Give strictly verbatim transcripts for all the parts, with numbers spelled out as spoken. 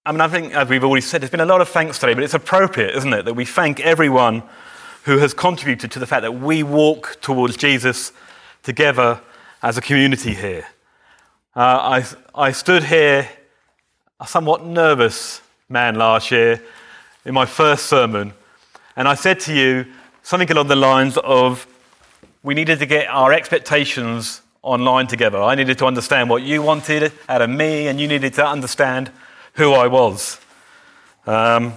I mean, I think, as we've already said, there's been a lot of thanks today, but it's appropriate, isn't it, that we thank everyone who has contributed to the fact that we walk towards Jesus together as a community here. Uh, I, I stood here, a somewhat nervous man last year, in my first sermon, and I said to you something along the lines of, we needed to get our expectations online together. I needed to understand what you wanted out of me, and you needed to understand who I was. Um,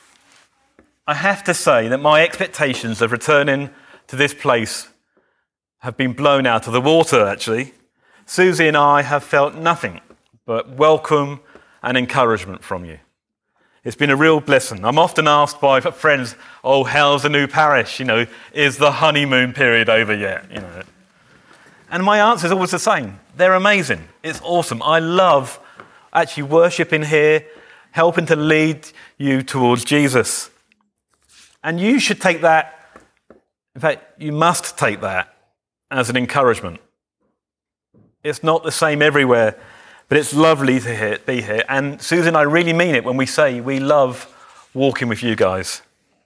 I have to say that my expectations of returning to this place have been blown out of the water, actually. Susie and I have felt nothing but welcome and encouragement from you. It's been a real blessing. I'm often asked by friends, oh, how's the new parish? You know, is the honeymoon period over yet? You know, and my answer is always the same. They're amazing. It's awesome. I love actually worshiping here, helping to lead you towards Jesus. And you should take that, in fact, you must take that as an encouragement. It's not the same everywhere, but it's lovely to hear, be here. And Susan and I really mean it when we say we love walking with you guys.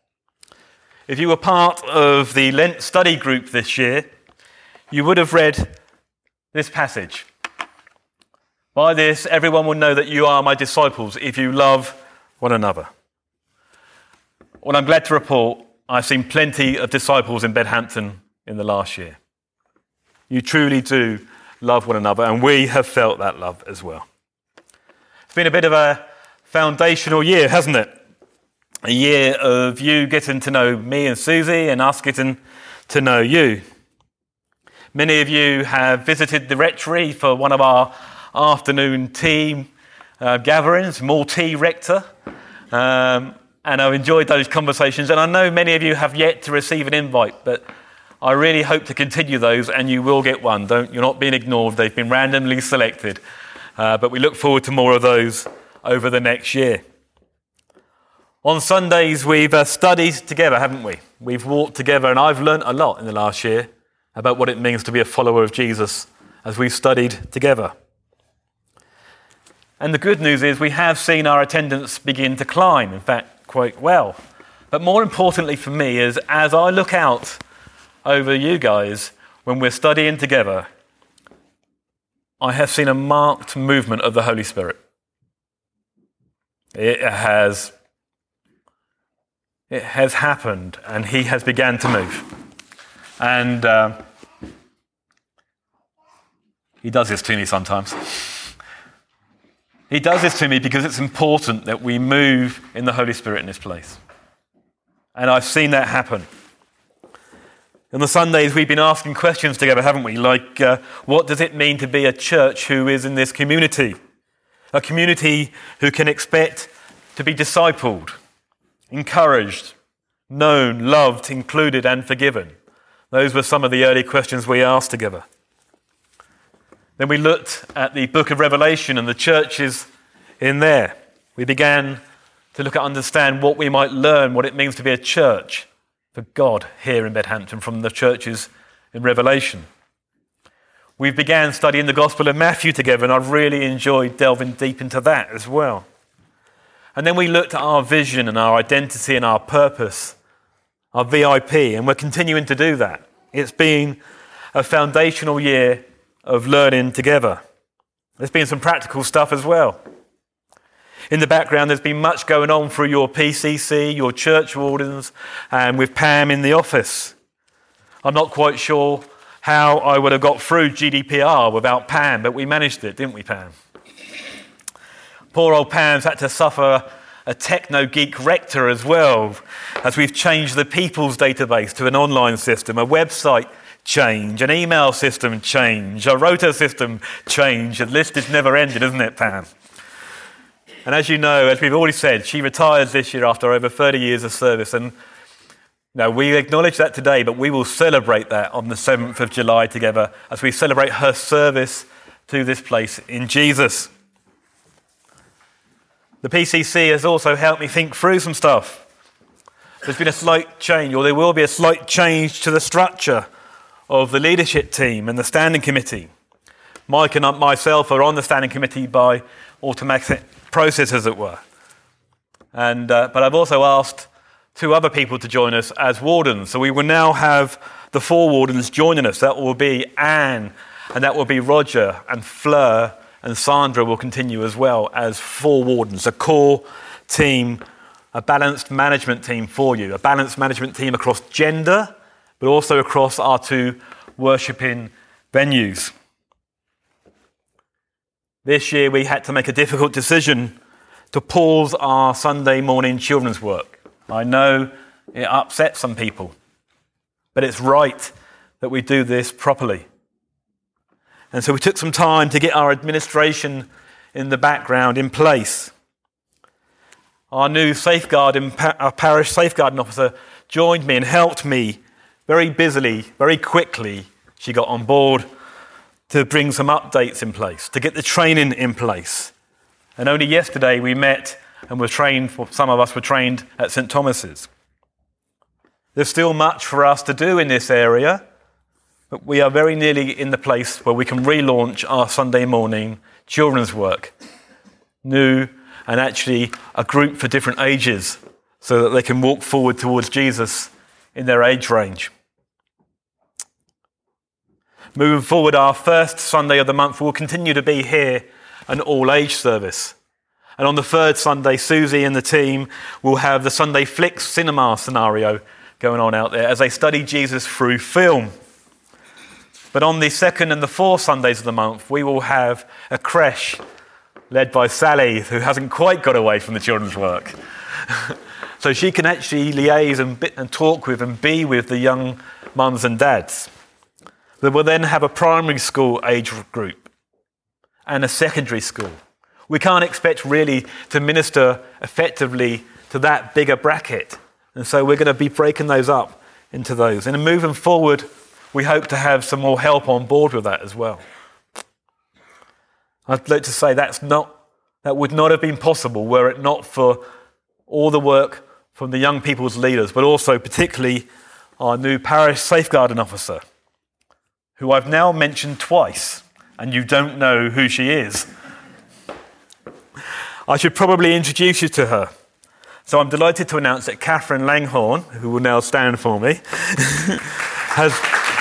If you were part of the Lent study group this year, you would have read this passage. By this, everyone will know that you are my disciples if you love one another. Well, I'm glad to report I've seen plenty of disciples in Bedhampton in the last year. You truly do love one another, and we have felt that love as well. It's been a bit of a foundational year, hasn't it? A year of you getting to know me and Susie, and us getting to know you. Many of you have visited the rectory for one of our afternoon tea uh, gatherings, more tea rector, um, and I've enjoyed those conversations. And I know many of you have yet to receive an invite, but I really hope to continue those, and you will get one. Don't, you're not being ignored. They've been randomly selected. Uh, but we look forward to more of those over the next year. On Sundays, we've uh, studied together, haven't we? We've walked together, and I've learnt a lot in the last year about what it means to be a follower of Jesus as we've studied together. And the good news is we have seen our attendance begin to climb, in fact, quite well. But more importantly for me is as I look out over you guys when we're studying together, I have seen a marked movement of the Holy Spirit. It has, it has happened, and he has begun to move. And uh, he does this to me sometimes. He does this to me because it's important that we move in the Holy Spirit in this place. And I've seen that happen. On the Sundays, we've been asking questions together, haven't we? Like, uh, what does it mean to be a church who is in this community? A community who can expect to be discipled, encouraged, known, loved, included, and forgiven. Those were some of the early questions we asked together. Then we looked at the book of Revelation and the churches in there. We began to look at understand what we might learn, what it means to be a church for God here in Bedhampton from the churches in Revelation. We began studying the Gospel of Matthew together, and I've really enjoyed delving deep into that as well. And then we looked at our vision and our identity and our purpose, our V I P, and we're continuing to do that. It's been a foundational year of learning together. There's been some practical stuff as well. In the background, there's been much going on through your P C C, your church wardens, and with Pam in the office. I'm not quite sure how I would have got through G D P R without Pam, but we managed it, didn't we, Pam? Poor old Pam's had to suffer a techno-geek rector as well, as we've changed the people's database to an online system, a website change, an email system change, a rota system change. The list is never ending, isn't it, Pam? And as you know, as we've already said, she retires this year after over thirty years of service. And now we acknowledge that today, but we will celebrate that on the seventh of July together as we celebrate her service to this place in Jesus. The P C C has also helped me think through some stuff. There's been a slight change, or there will be a slight change to the structure of the leadership team and the standing committee. Mike and myself are on the standing committee by automatic process, as it were. And, uh, but I've also asked two other people to join us as wardens. So we will now have the four wardens joining us. That will be Anne, and that will be Roger, and Fleur, and Sandra will continue as well as four wardens, a core team, a balanced management team for you, a balanced management team across gender, but also across our two worshipping venues. This year we had to make a difficult decision to pause our Sunday morning children's work. I know it upsets some people, but it's right that we do this properly. And so we took some time to get our administration in the background in place. Our new safeguarding, our parish safeguarding officer joined me and helped me very busily, very quickly. She got on board to bring some updates in place, to get the training in place. And only yesterday we met and were trained, some of us were trained at St Thomas's. There's still much for us to do in this area, but we are very nearly in the place where we can relaunch our Sunday morning children's work. New and actually a group for different ages so that they can walk forward towards Jesus in their age range. Moving forward, our first Sunday of the month will continue to be here, an all-age service. And on the third Sunday, Susie and the team will have the Sunday Flicks cinema scenario going on out there as they study Jesus through film. But on the second and the fourth Sundays of the month, we will have a creche led by Sally, who hasn't quite got away from the children's work. So she can actually liaise and, be, and talk with and be with the young mums and dads. We will then have a primary school age group and a secondary school. We can't expect really to minister effectively to that bigger bracket. And so we're going to be breaking those up into those. And moving forward, we hope to have some more help on board with that as well. I'd like to say that's not, that would not have been possible were it not for all the work from the young people's leaders, but also particularly our new parish safeguarding officer, who I've now mentioned twice, and you don't know who she is. I should probably introduce you to her. So I'm delighted to announce that Catherine Langhorn, who will now stand for me, has,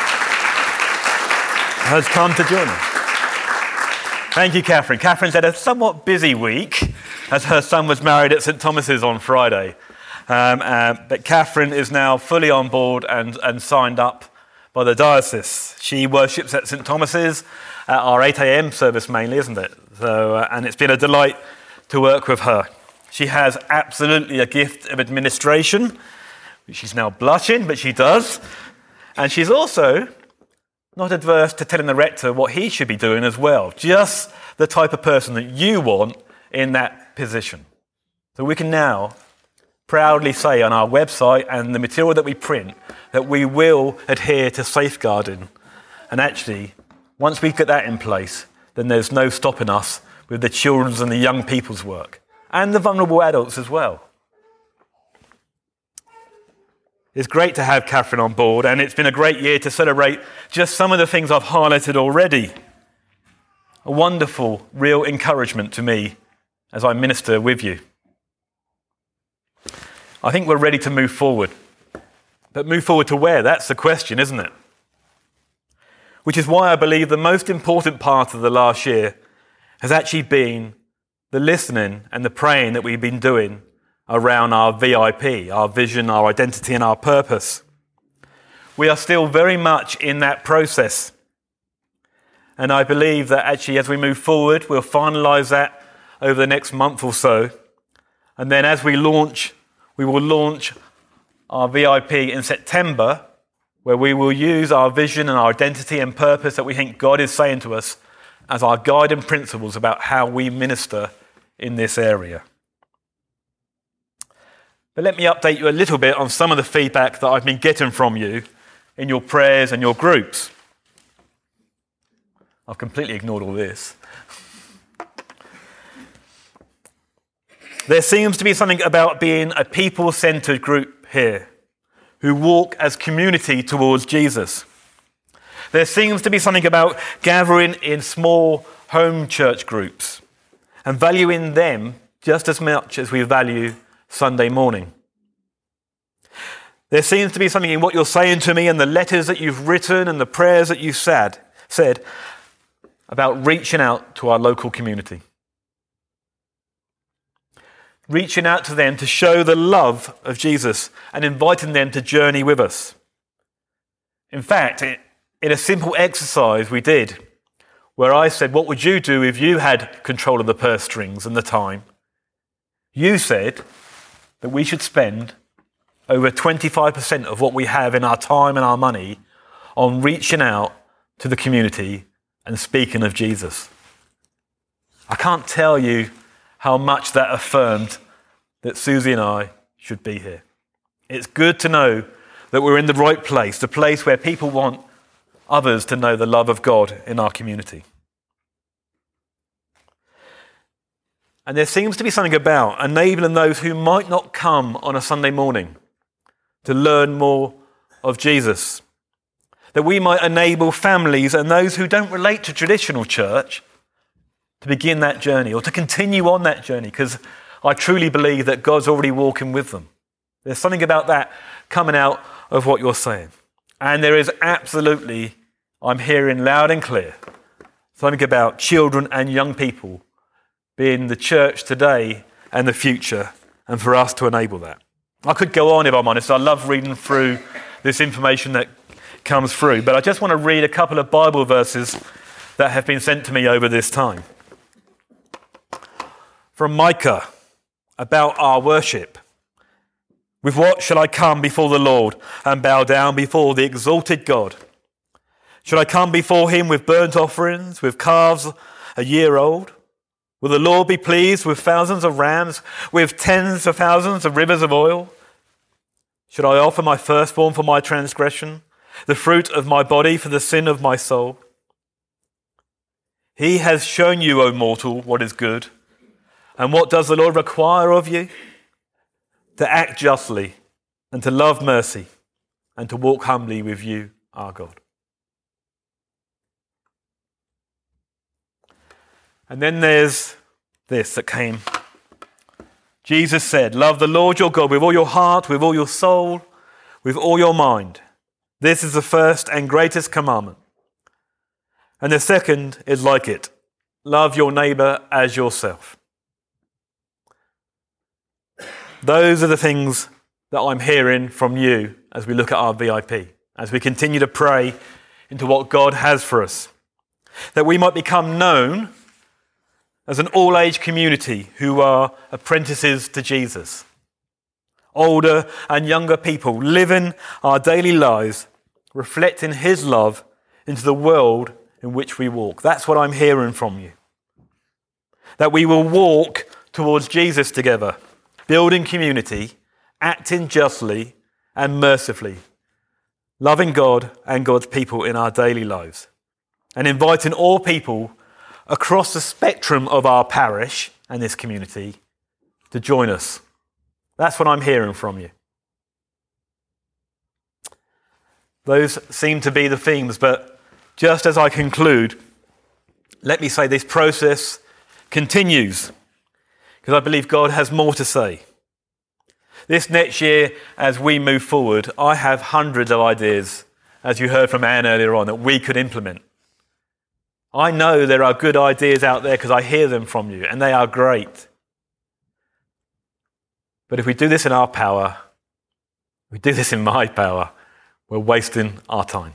has come to join us. Thank you, Catherine. Catherine's had a somewhat busy week as her son was married at St Thomas's on Friday. Um, uh, but Catherine is now fully on board and, and signed up by the diocese. She worships at St Thomas's at our eight a.m. service mainly, isn't it? So, uh, and it's been a delight to work with her. She has absolutely a gift of administration. She's now blushing, but she does. And she's also not adverse to telling the rector what he should be doing as well. Just the type of person that you want in that position. So we can now proudly say on our website and the material that we print that we will adhere to safeguarding. And actually, once we get that in place, then there's no stopping us with the children's and the young people's work. And the vulnerable adults as well. It's great to have Catherine on board, and it's been a great year to celebrate just some of the things I've highlighted already. A wonderful, real encouragement to me as I minister with you. I think we're ready to move forward. But move forward to where? That's the question, isn't it? Which is why I believe the most important part of the last year has actually been the listening and the praying that we've been doing around our V I P, our vision, our identity, and our purpose. We are still very much in that process. And I believe that actually as we move forward, we'll finalise that over the next month or so. And then as we launch, we will launch our V I P in September, where we will use our vision and our identity and purpose that we think God is saying to us as our guiding principles about how we minister in this area. But let me update you a little bit on some of the feedback that I've been getting from you in your prayers and your groups. I've completely ignored all this. There seems to be something about being a people-centered group here who walk as community towards Jesus. There seems to be something about gathering in small home church groups and valuing them just as much as we value Sunday morning. There seems to be something in what you're saying to me and the letters that you've written and the prayers that you've said, said about reaching out to our local community. Reaching out to them to show the love of Jesus and inviting them to journey with us. In fact, in a simple exercise we did, where I said, what would you do if you had control of the purse strings and the time? You said that we should spend over twenty-five percent of what we have in our time and our money on reaching out to the community and speaking of Jesus. I can't tell you how much that affirmed that Susie and I should be here. It's good to know that we're in the right place, the place where people want others to know the love of God in our community. And there seems to be something about enabling those who might not come on a Sunday morning to learn more of Jesus. That we might enable families and those who don't relate to traditional church to begin that journey or to continue on that journey, because I truly believe that God's already walking with them. There's something about that coming out of what you're saying. And there is absolutely, I'm hearing loud and clear, something about children and young people being the church today and the future, and for us to enable that. I could go on if I'm honest. I love reading through this information that comes through, but I just want to read a couple of Bible verses that have been sent to me over this time. From Micah, about our worship. With what shall I come before the Lord and bow down before the exalted God? Shall I come before him with burnt offerings, with calves a year old? Will the Lord be pleased with thousands of rams, with tens of thousands of rivers of oil? Should I offer my firstborn for my transgression, the fruit of my body for the sin of my soul? He has shown you, O mortal, what is good. And what does the Lord require of you? To act justly and to love mercy and to walk humbly with you, our God. And then there's this that came. Jesus said, love the Lord your God with all your heart, with all your soul, with all your mind. This is the first and greatest commandment. And the second is like it. Love your neighbour as yourself. Those are the things that I'm hearing from you as we look at our V I P, as we continue to pray into what God has for us. That we might become known as an all-age community who are apprentices to Jesus. Older and younger people living our daily lives, reflecting his love into the world in which we walk. That's what I'm hearing from you. That we will walk towards Jesus together, building community, acting justly and mercifully, loving God and God's people in our daily lives, and inviting all people across the spectrum of our parish and this community to join us. That's what I'm hearing from you. Those seem to be the themes, but just as I conclude, let me say this process continues, because I believe God has more to say. This next year, as we move forward, I have hundreds of ideas, as you heard from Anne earlier on, that we could implement. I know there are good ideas out there because I hear them from you, and they are great. But if we do this in our power, we do this in my power, we're wasting our time.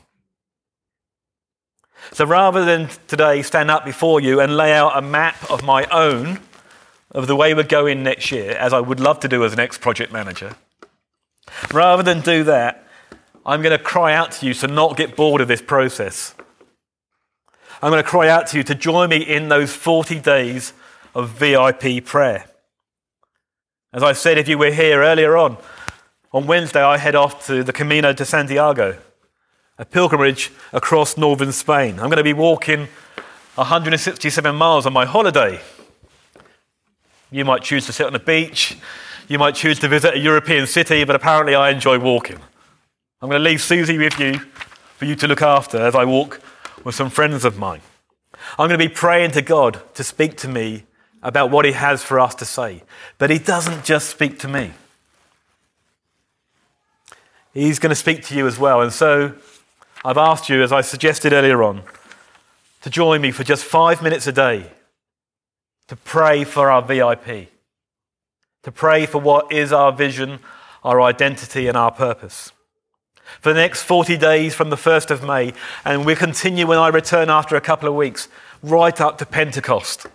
So rather than today stand up before you and lay out a map of my own of the way we're going next year, as I would love to do as an ex-project manager, rather than do that, I'm going to cry out to you to not get bored of this process. I'm going to cry out to you to join me in those forty days of V I P prayer. As I said, if you were here earlier on, on Wednesday I head off to the Camino de Santiago, a pilgrimage across northern Spain. I'm going to be walking one hundred sixty-seven miles on my holiday. You might choose to sit on the beach, you might choose to visit a European city, but apparently I enjoy walking. I'm going to leave Susie with you for you to look after as I walk with some friends of mine. I'm going to be praying to God to speak to me about what he has for us to say. But he doesn't just speak to me. He's going to speak to you as well. And so I've asked you, as I suggested earlier on, to join me for just five minutes a day to pray for our V I P, to pray for what is our vision, our identity and our purpose. For the next forty days from the first of May, and we continue when I return after a couple of weeks, right up to Pentecost.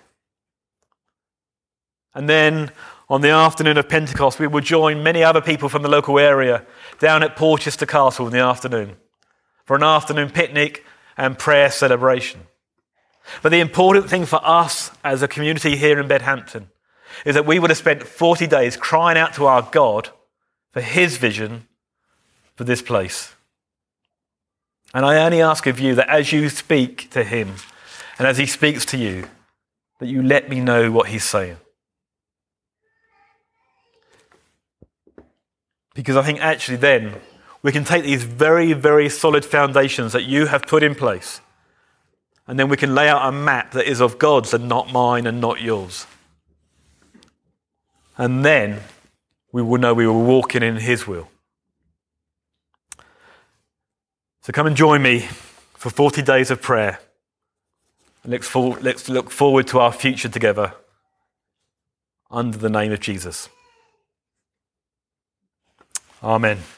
And then on the afternoon of Pentecost, we will join many other people from the local area down at Porchester Castle in the afternoon for an afternoon picnic and prayer celebration. But the important thing for us as a community here in Bedhampton is that we would have spent forty days crying out to our God for his vision for this place. And I only ask of you that as you speak to him and as he speaks to you, that you let me know what he's saying. Because I think actually then we can take these very, very solid foundations that you have put in place, and then we can lay out a map that is of God's and not mine and not yours. And then we will know we were walking in his will. So come and join me for forty days of prayer. And let's, for, let's look forward to our future together under the name of Jesus. Amen.